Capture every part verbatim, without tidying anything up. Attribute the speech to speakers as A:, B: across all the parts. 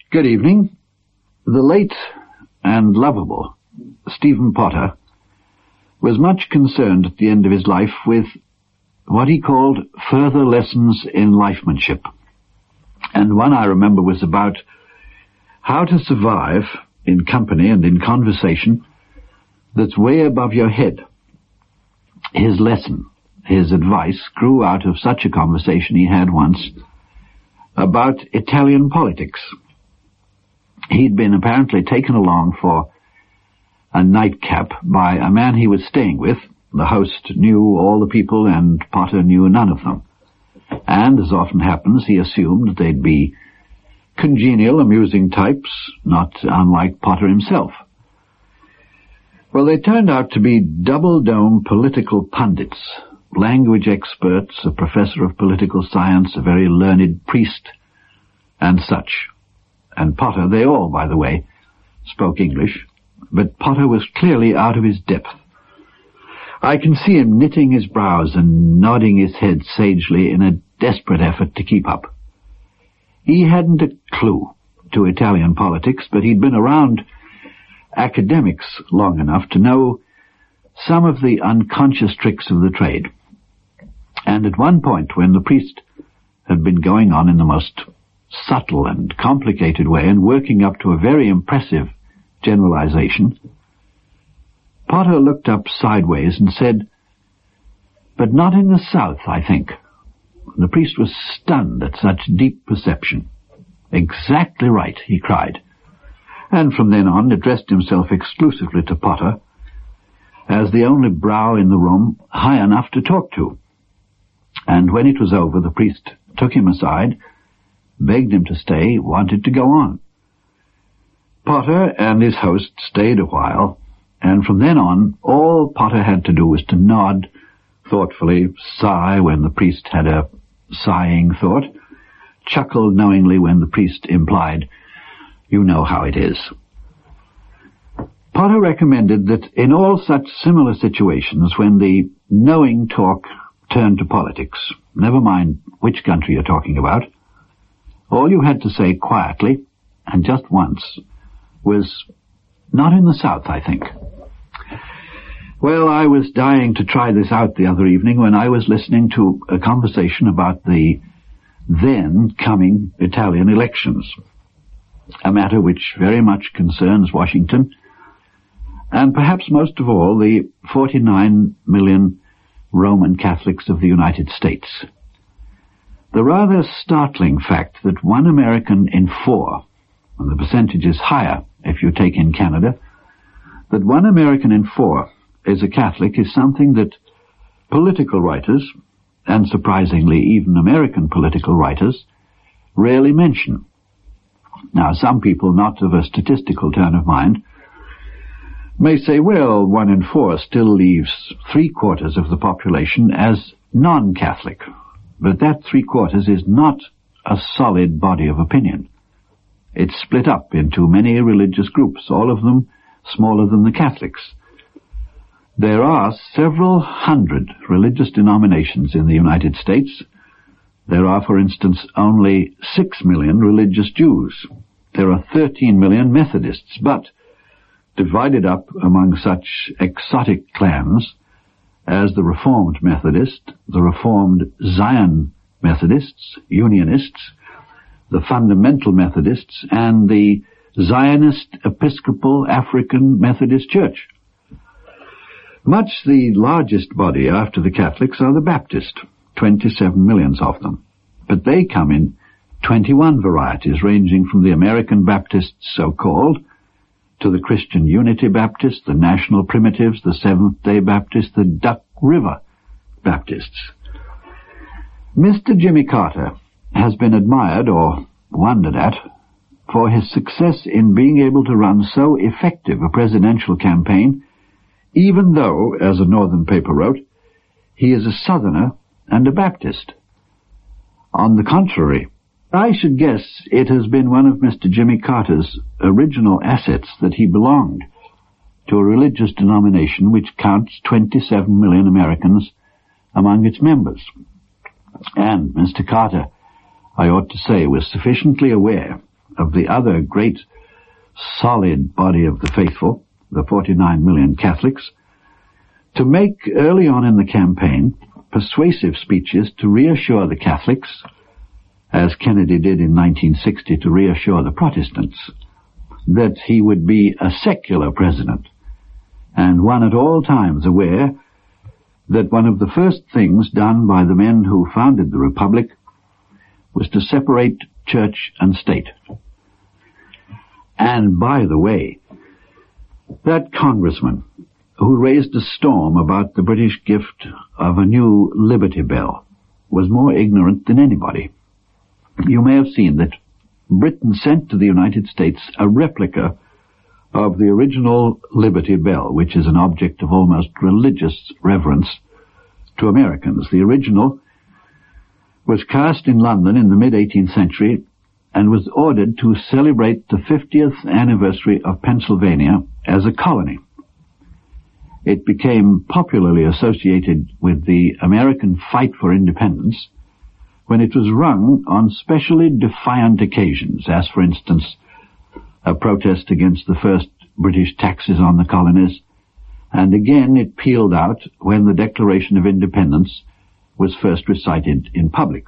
A: Good evening. The late and lovable Stephen Potter was much concerned at the end of his life with what he called further lessons in lifemanship. And one I remember was about how to survive in company and in conversation that's way above your head. His lesson, his advice, grew out of such a conversation he had once about Italian politics. He'd been apparently taken along for a nightcap by a man he was staying with. The host knew all the people and Potter knew none of them. And, as often happens, he assumed they'd be congenial, amusing types, not unlike Potter himself. Well, they turned out to be double-dome political pundits, language experts, a professor of political science, a very learned priest, and such. And Potter, they all, by the way, spoke English, but Potter was clearly out of his depth. I can see him knitting his brows and nodding his head sagely in a desperate effort to keep up. He hadn't a clue to Italian politics, but he'd been around academics long enough to know some of the unconscious tricks of the trade. And at one point, when the priest had been going on in the most subtle and complicated way and working up to a very impressive generalization, Potter looked up sideways and said, "But not in the South, I think." The priest was stunned at such deep perception. "Exactly right," he cried, and from then on addressed himself exclusively to Potter as the only brow in the room high enough to talk to. And when it was over, the priest took him aside, begged him to stay, wanted to go on. Potter and his host stayed a while, and from then on, all Potter had to do was to nod thoughtfully, sigh when the priest had a sighing thought, chuckle knowingly when the priest implied, "You know how it is." Potter recommended that in all such similar situations, when the knowing talk turned to politics, never mind which country you're talking about, all you had to say quietly, and just once, was, "Not in the South, I think." Well, I was dying to try this out the other evening when I was listening to a conversation about the then coming Italian elections, a matter which very much concerns Washington, and perhaps most of all the forty-nine million Roman Catholics of the United States. The rather startling fact that one American in four, and the percentage is higher if you take in Canada, that one American in four is a Catholic is something that political writers, and surprisingly even American political writers, rarely mention. Now, some people not of a statistical turn of mind may say, well, one in four still leaves three-quarters of the population as non-Catholic. But that three-quarters is not a solid body of opinion. It's split up into many religious groups, all of them smaller than the Catholics. There are several hundred religious denominations in the United States. There are, for instance, only six million religious Jews. There are thirteen million Methodists, but divided up among such exotic clans as the Reformed Methodist, the Reformed Zion Methodists, Unionists, the Fundamental Methodists, and the Zionist Episcopal African Methodist Church. Much the largest body after the Catholics are the Baptist, twenty-seven millions of them. But they come in twenty-one varieties, ranging from the American Baptists, so-called, to the Christian Unity Baptists, the National Primitives, the Seventh-day Baptists, the Duck River Baptists. Mister Jimmy Carter has been admired or wondered at for his success in being able to run so effective a presidential campaign, even though, as a northern paper wrote, he is a Southerner and a Baptist. On the contrary, I should guess it has been one of Mister Jimmy Carter's original assets that he belonged to a religious denomination which counts twenty-seven million Americans among its members. And Mister Carter, I ought to say, was sufficiently aware of the other great solid body of the faithful, the forty-nine million Catholics, to make early on in the campaign persuasive speeches to reassure the Catholics, as Kennedy did in nineteen sixty to reassure the Protestants, that he would be a secular president, and one at all times aware that one of the first things done by the men who founded the Republic was to separate church and state. And, by the way, that congressman who raised a storm about the British gift of a new Liberty Bell was more ignorant than anybody. You may have seen that Britain sent to the United States a replica of the original Liberty Bell, which is an object of almost religious reverence to Americans. The original was cast in London in the mid-eighteenth century and was ordered to celebrate the fiftieth anniversary of Pennsylvania as a colony. It became popularly associated with the American fight for independence when it was rung on specially defiant occasions, as, for instance, a protest against the first British taxes on the colonies, and again it pealed out when the Declaration of Independence was first recited in public.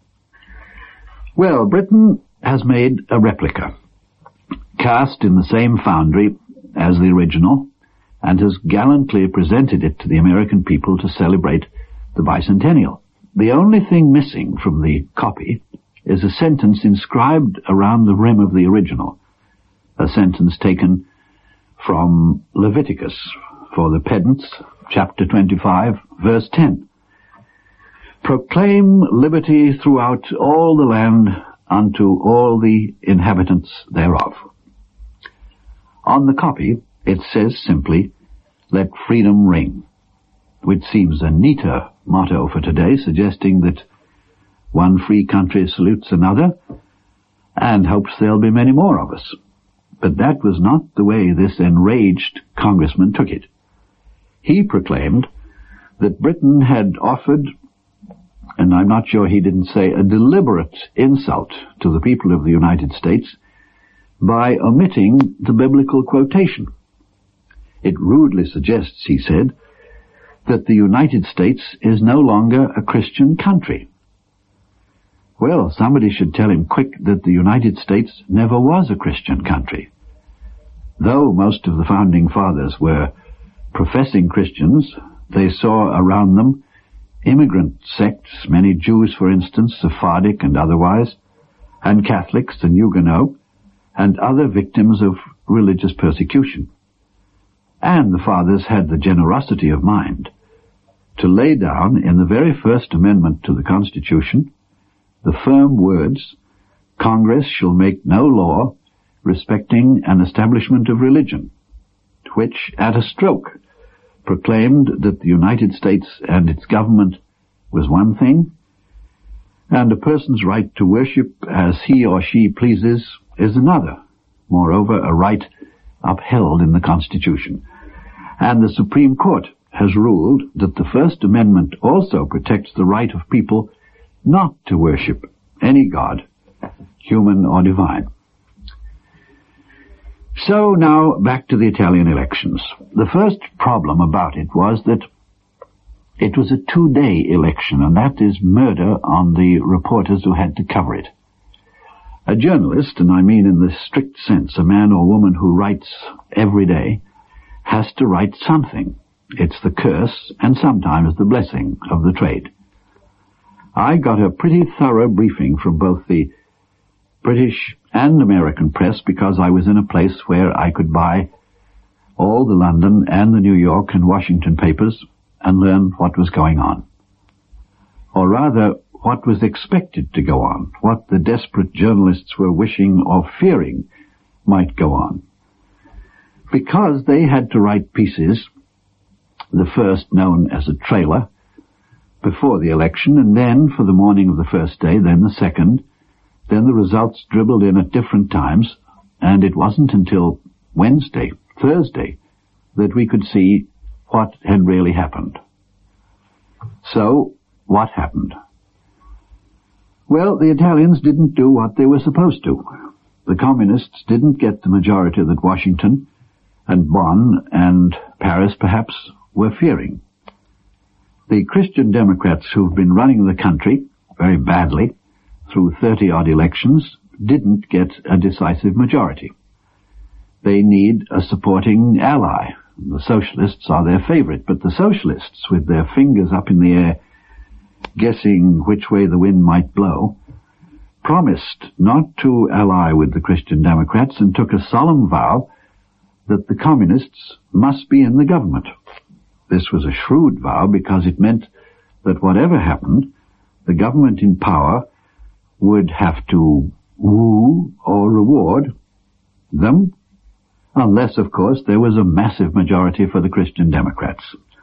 A: Well, Britain has made a replica, cast in the same foundry as the original, and has gallantly presented it to the American people to celebrate the bicentennial. The only thing missing from the copy is a sentence inscribed around the rim of the original, a sentence taken from Leviticus for the pedants, chapter twenty-five, verse ten. Proclaim liberty throughout all the land unto all the inhabitants thereof. On the copy it says simply, let freedom ring, which seems a neater motto for today, suggesting that one free country salutes another and hopes there'll be many more of us. But that was not the way this enraged congressman took it. He proclaimed that Britain had offered, and I'm not sure he didn't say, a deliberate insult to the people of the United States by omitting the biblical quotation. It rudely suggests, he said, that the United States is no longer a Christian country. Well, somebody should tell him quick that the United States never was a Christian country. Though most of the founding fathers were professing Christians, they saw around them immigrant sects, many Jews, for instance, Sephardic and otherwise, and Catholics and Huguenot, and other victims of religious persecution. And the fathers had the generosity of mind to lay down in the very first amendment to the Constitution the firm words, Congress shall make no law respecting an establishment of religion, which, at a stroke, proclaimed that the United States and its government was one thing, and a person's right to worship as he or she pleases is another, moreover a right upheld in the Constitution. And the Supreme Court has ruled that the First Amendment also protects the right of people not to worship any god, human or divine. So now back to the Italian elections. The first problem about it was that it was a two-day election, and that is murder on the reporters who had to cover it. A journalist, and I mean in the strict sense a man or woman who writes every day, has to write something. It's the curse and sometimes the blessing of the trade. I got a pretty thorough briefing from both the British and American press because I was in a place where I could buy all the London and the New York and Washington papers and learn what was going on. Or rather, what was expected to go on, what the desperate journalists were wishing or fearing might go on. Because they had to write pieces, the first known as a trailer, before the election, and then for the morning of the first day, then the second, then the results dribbled in at different times, and it wasn't until Wednesday, Thursday, that we could see what had really happened. So, what happened? Well, the Italians didn't do what they were supposed to. the communists didn't get the majority that Washington and Bonn and Paris perhaps were fearing. The Christian Democrats who've been running the country very badly through thirty-odd elections didn't get a decisive majority. They need a supporting ally. The socialists are their favorite, but the socialists, with their fingers up in the air, guessing which way the wind might blow, promised not to ally with the Christian Democrats and took a solemn vow that the communists must be in the government. This was a shrewd vow because it meant that whatever happened, the government in power would have to woo or reward them, unless, of course, there was a massive majority for the Christian Democrats.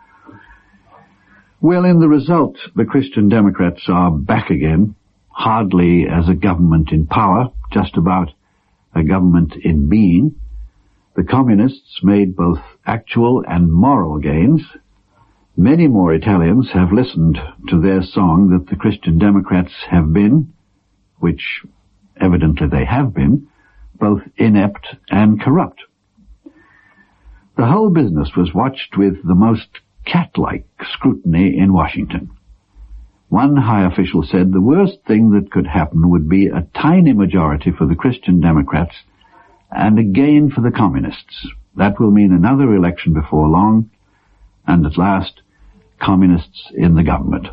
A: Well, in the result, the Christian Democrats are back again, hardly as a government in power, just about a government in being. The communists made both actual and moral gains. Many more Italians have listened to their song that the Christian Democrats have been, which evidently they have been, both inept and corrupt. The whole business was watched with the most cat-like scrutiny in Washington. One high official said the worst thing that could happen would be a tiny majority for the Christian Democrats and a gain for the communists. That will mean another election before long, and at last, communists in the government.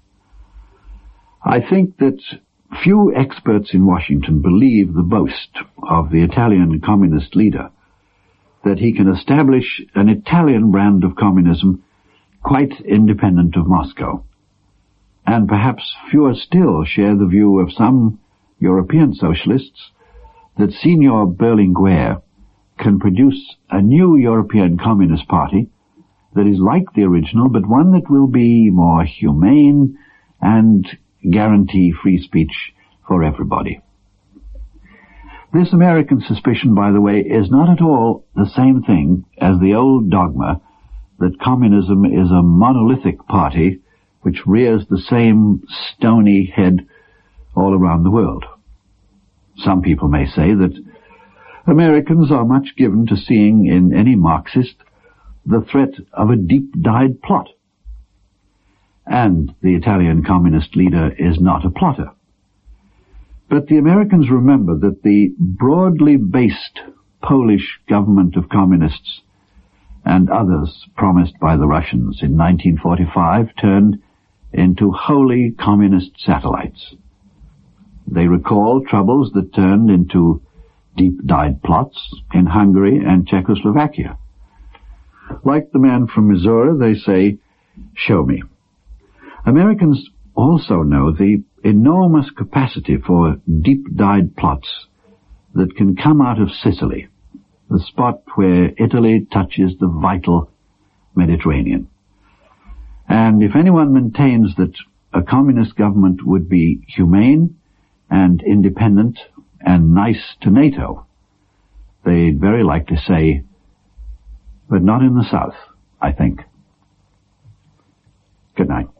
A: I think that few experts in Washington believe the boast of the Italian communist leader that he can establish an Italian brand of communism quite independent of Moscow. And perhaps fewer still share the view of some European socialists that Signor Berlinguer can produce a new European Communist Party that is like the original, but one that will be more humane and guarantee free speech for everybody. This American suspicion, by the way, is not at all the same thing as the old dogma that communism is a monolithic party which rears the same stony head all around the world. Some people may say that Americans are much given to seeing in any Marxist the threat of a deep-dyed plot. And the Italian communist leader is not a plotter. But the Americans remember that the broadly based Polish government of communists and others promised by the Russians in nineteen forty-five turned into wholly communist satellites. They recall troubles that turned into deep-dyed plots in Hungary and Czechoslovakia. Like the man from Missouri, they say, "Show me." Americans also know the enormous capacity for deep-dyed plots that can come out of Sicily, the spot where Italy touches the vital Mediterranean. And if anyone maintains that a communist government would be humane and independent and nice to NATO, they'd very likely say, but not in the South, I think. Good night.